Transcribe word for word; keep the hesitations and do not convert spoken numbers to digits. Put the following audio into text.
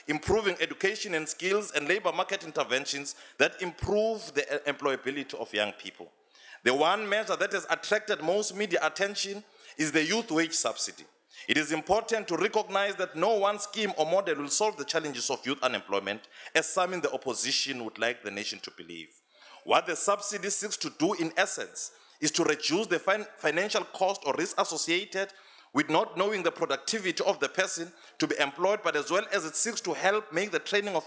improving education and skills, and labor market interventions that improve the employability of young people. The one measure that has attracted most media attention is the youth wage subsidy. It is important to recognize that no one scheme or model will solve the challenges of youth unemployment, as some in the opposition would like the nation to believe. What the subsidy seeks to do, in essence, is to reduce the fin financial cost or risk associated with not knowing the productivity of the person to be employed, but as well as it seeks to help make the training of